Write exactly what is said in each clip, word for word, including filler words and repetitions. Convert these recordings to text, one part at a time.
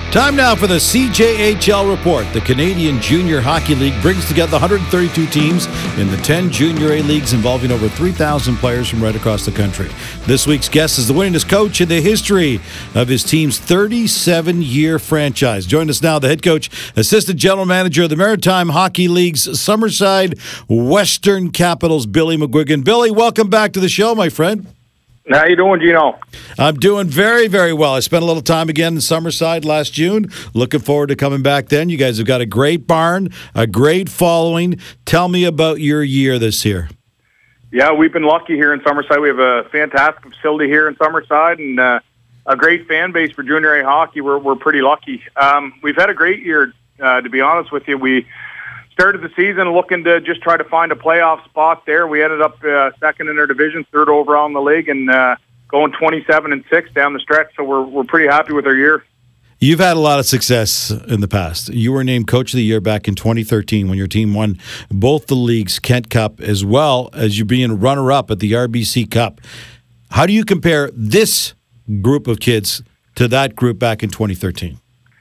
Time now for the C J H L report. The Canadian Junior Hockey League brings together one hundred thirty-two teams in the ten Junior A leagues involving over three thousand players from right across the country. This week's guest is the winningest coach in the history of his team's thirty-seven-year franchise. Join us now, the head coach, assistant general manager of the Maritime Hockey League's Summerside Western Capitals, Billy McGuigan. Billy, welcome back to the show, my friend. How you doing, Gino? I'm doing very, very well. I spent a little time again in Summerside last June. Looking forward to coming back then. You guys have got a great barn, a great following. Tell me about your year this year. Yeah, we've been lucky here in Summerside. We have a fantastic facility here in Summerside and uh, a great fan base for Junior A hockey. We're we're pretty lucky. Um, we've had a great year, uh, to be honest with you. We started the season looking to just try to find a playoff spot there. We ended up uh, second in our division, third overall in the league, and uh, going twenty-seven and six down the stretch. So we're we're pretty happy with our year. You've had a lot of success in the past. You were named Coach of the Year back in twenty thirteen when your team won both the league's Kent Cup as well as you being runner-up at the R B C Cup. How do you compare this group of kids to that group back in twenty thirteen?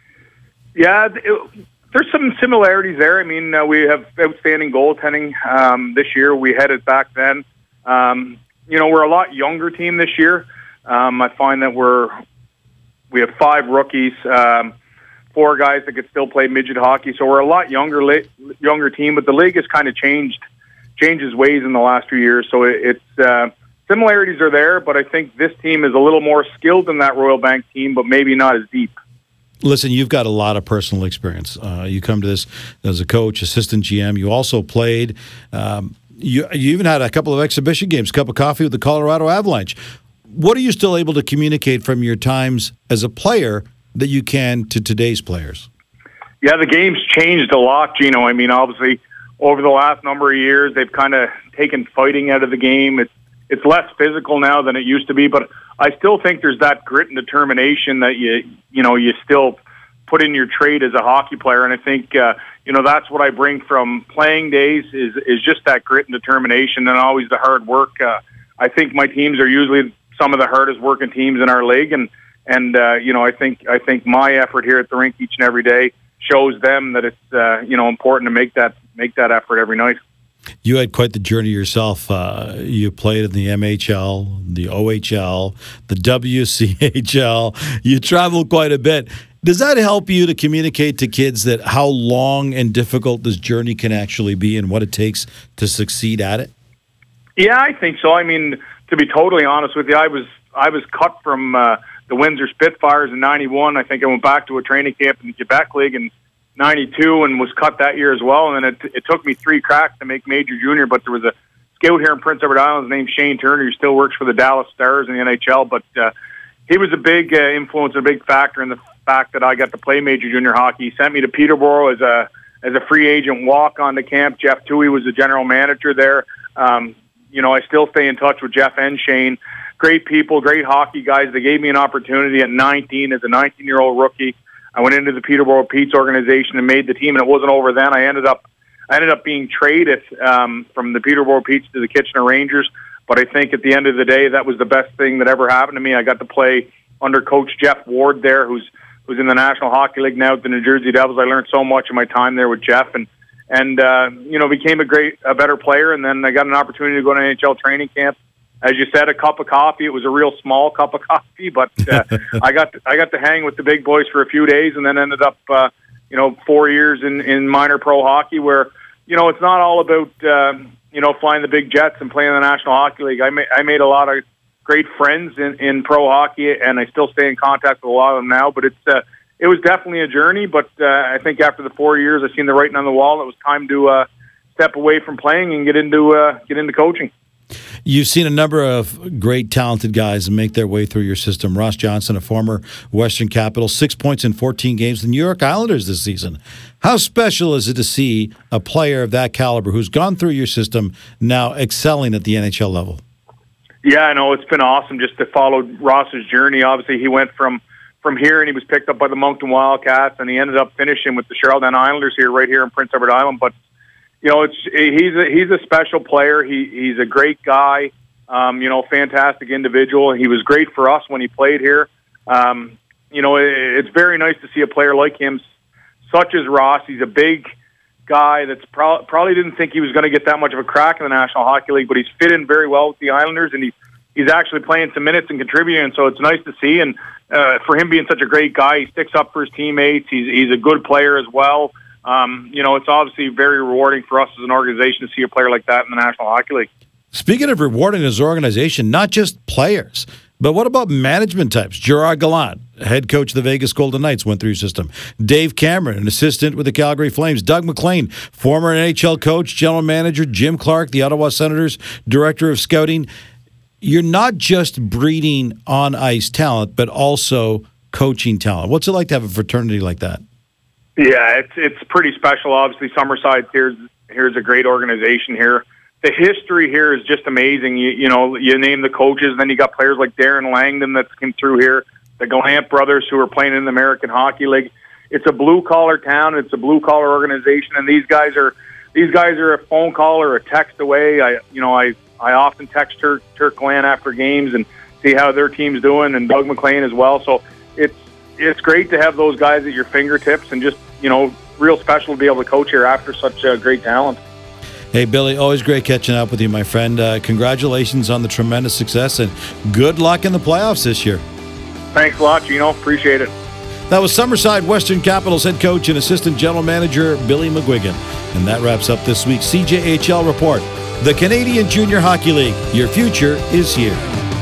Yeah, it, there's some similarities there. I mean, uh, we have outstanding goaltending um, this year. We had it back then. Um, you know, we're a lot younger team this year. Um, I find that we're we have five rookies, um, four guys that could still play midget hockey. So we're a lot younger, younger team. But the league has kind of changed, changed its ways in the last few years. So it, it's uh, similarities are there, but I think this team is a little more skilled than that Royal Bank team, but maybe not as deep. Listen, you've got a lot of personal experience. Uh, you come to this as a coach, assistant G M. You also played. Um, you, you even had a couple of exhibition games, cup of coffee with the Colorado Avalanche. What are you still able to communicate from your times as a player that you can to today's players? Yeah, the game's changed a lot, Gino. I mean, obviously, over the last number of years, they've kind of taken fighting out of the game. It's it's less physical now than it used to be, but I still think there's that grit and determination that you you know you still put in your trade as a hockey player, and I think uh, you know that's what I bring from playing days is is just that grit and determination, and always the hard work. Uh, I think my teams are usually some of the hardest working teams in our league, and and uh, you know I think I think my effort here at the rink each and every day shows them that it's uh, you know important to make that make that effort every night. You had quite the journey yourself. Uh, you played in the M H L, the O H L, the W C H L. You traveled quite a bit. Does that help you to communicate to kids that how long and difficult this journey can actually be and what it takes to succeed at it? Yeah, I think so. I mean, to be totally honest with you, I was I was cut from uh, the Windsor Spitfires in ninety-one. I think I went back to a training camp in the Quebec League in ninety-two and was cut that year as well. And then it, it took me three cracks to make major junior, but there was a scout here in Prince Edward Island named Shane Turner, who still works for the Dallas Stars in the N H L. But uh, he was a big uh, influence, a big factor in the fact that I got to play major junior hockey. He sent me to Peterborough as a as a free agent walk on to camp. Jeff Toohey was the general manager there. Um, you know, I still stay in touch with Jeff and Shane. Great people, great hockey guys. They gave me an opportunity at nineteen as a nineteen-year-old rookie. I went into the Peterborough Petes organization and made the team, and it wasn't over then. I ended up, I ended up being traded um, from the Peterborough Petes to the Kitchener Rangers. But I think at the end of the day, that was the best thing that ever happened to me. I got to play under Coach Jeff Ward there, who's who's in the National Hockey League now with the New Jersey Devils. I learned so much in my time there with Jeff, and and uh, you know became a great, a better player. And then I got an opportunity to go to N H L training camp. As you said, a cup of coffee. It was a real small cup of coffee, but uh, I got to, I got to hang with the big boys for a few days, and then ended up, uh, you know, four years in, in minor pro hockey, where you know it's not all about um, you know flying the big jets and playing in the National Hockey League. I made I made a lot of great friends in, in pro hockey, and I still stay in contact with a lot of them now. But it's uh, it was definitely a journey. But uh, I think after the four years, I seen the writing on the wall. It was time to uh, step away from playing and get into uh, get into coaching. You've seen a number of great, talented guys make their way through your system. Ross Johnston, a former Western Capital, six points in fourteen games. The New York Islanders this season. How special is it to see a player of that caliber who's gone through your system now excelling at the N H L level? Yeah, I know. It's been awesome just to follow Ross's journey. Obviously, he went from, from here, and he was picked up by the Moncton Wildcats, and he ended up finishing with the Charlottetown Islanders here, right here in Prince Edward Island. But you know, it's he's a, he's a special player. He he's a great guy. Um, you know, fantastic individual. He was great for us when he played here. Um, you know, it, it's very nice to see a player like him, such as Ross. He's a big guy that's pro- probably didn't think he was going to get that much of a crack in the National Hockey League, but he's fit in very well with the Islanders, and he, he's actually playing some minutes and contributing, and so it's nice to see. And uh, for him being such a great guy, he sticks up for his teammates. He's, he's a good player as well. Um, you know, it's obviously very rewarding for us as an organization to see a player like that in the National Hockey League. Speaking of rewarding his organization, not just players, but what about management types? Gerard Gallant, head coach of the Vegas Golden Knights, went through your system. Dave Cameron, an assistant with the Calgary Flames. Doug MacLean, former N H L coach, general manager. Jim Clark, the Ottawa Senators, director of scouting. You're not just breeding on-ice talent, but also coaching talent. What's it like to have a fraternity like that? Yeah, it's it's pretty special. Obviously, Summerside here's here's a great organization here. The history here is just amazing. You you know, you name the coaches, then you got players like Darren Langdon that's come through here, the Gallant brothers who are playing in the American Hockey League. It's a blue collar town. It's a blue collar organization, and these guys are these guys are a phone call or a text away. I you know I I often text Turk Turk Gallant after games and see how their team's doing, and Doug MacLean as well. So it's it's great to have those guys at your fingertips, and just you know real special to be able to coach here after such uh, great talent. Hey, Billy, always great catching up with you, my friend. Uh, congratulations on the tremendous success, and good luck in the playoffs this year. Thanks a lot, Gino. Appreciate it. That was Summerside Western Capitals head coach and assistant general manager Billy McGuigan. And that wraps up this week's C J H L Report. The Canadian Junior Hockey League. Your future is here.